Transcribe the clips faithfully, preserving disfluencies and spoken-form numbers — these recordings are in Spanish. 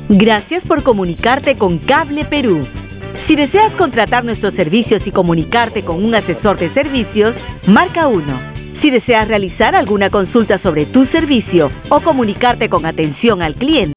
Gracias por comunicarte con Cable Perú. Si deseas contratar nuestros servicios y comunicarte con un asesor de servicios, marca uno. Si deseas realizar alguna consulta sobre tu servicio o comunicarte con atención al cliente,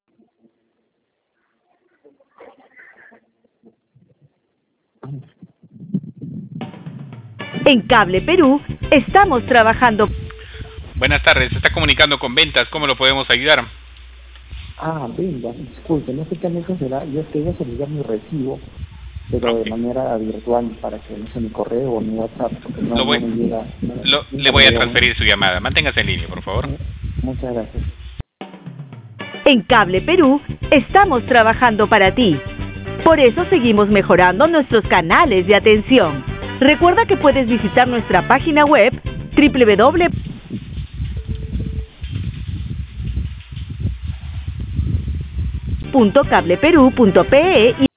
en Cable Perú estamos trabajando. Buenas tardes, se está comunicando con ventas, ¿cómo lo podemos ayudar? Ah, venga, disculpe, no sé qué me será. Yo quería solicitar mi recibo, pero Okay. de manera virtual, para que no sea mi correo o mi WhatsApp, porque no, Lo voy, no me llega. No, lo, nunca le me voy a llegó. transferir su llamada, manténgase en línea, por favor. Muchas gracias. En Cable Perú estamos trabajando para ti. Por eso seguimos mejorando nuestros canales de atención. Recuerda que puedes visitar nuestra página web doble u doble u doble u punto cable perú punto pe e y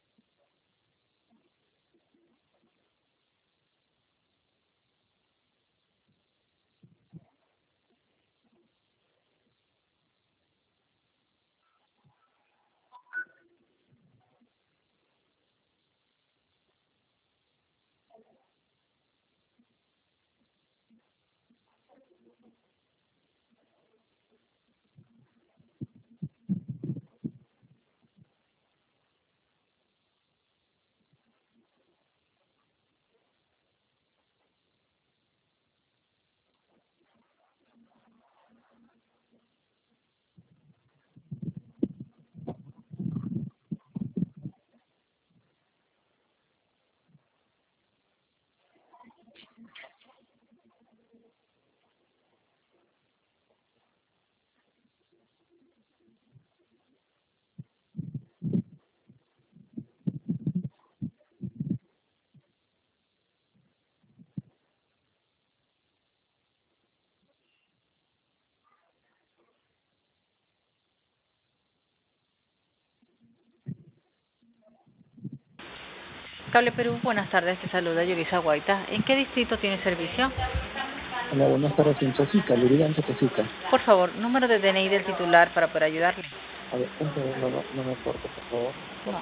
Cable Perú, buenas tardes, te saluda Yurisa Guaita. ¿En qué distrito tiene servicio? Hola, buenas tardes, en Chosica, le digan Chosica. Por favor, número de D N I del titular para poder ayudarle. A ver, un segundo, no, no me corte, por favor. No.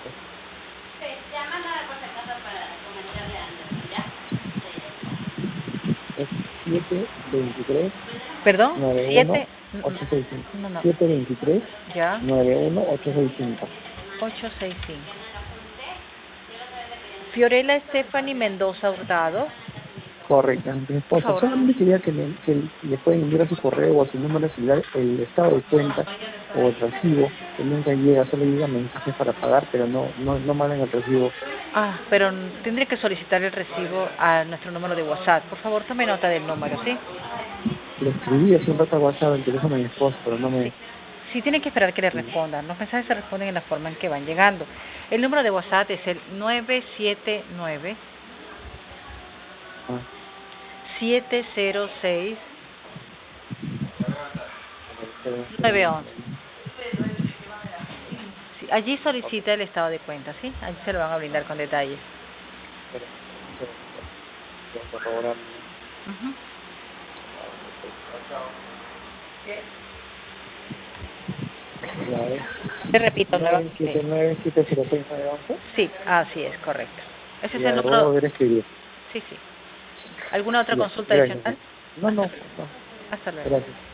Es siete veintitrés ¿Perdón? nueve uno ¿Siete? ocho seis cinco. No, no. siete veintitrés Ya. nueve uno ocho seis cinco. ocho seis cinco. Fiorella Stephanie Mendoza Hurtado. Correcto, mi Por esposa. favor. Solamente quería que le, que le pueden enviar a su correo o a su número de celular el estado de cuenta o el recibo, que nunca llega, solo llega mensajes para pagar, pero no no no mandan el recibo. Ah, pero tendré que solicitar el recibo a nuestro número de WhatsApp. Por favor, tome nota del número, ¿sí? Le escribí hace un rato a WhatsApp el teléfono de mi esposa, pero no me... Sí. Sí, tienen que esperar que le respondan. Los mensajes se responden en la forma en que van llegando. El número de WhatsApp es el nueve siete nueve, Ah, siete cero seis, pero- nueve once. Sí, allí solicita el estado de cuenta, ¿sí? Allí se lo van a brindar con detalles. pero- pero- pero- por favor, Ujú. ya es Te repito, nueve siete nuevamente. nueve siete cero seis nueve once. Sí, así es, correcto. Ese es Ya, el lo voy a número. volver a escribir. Sí, sí. ¿Alguna otra Ya, consulta gracias. adicional? No, no, Hasta, no, hasta luego. gracias.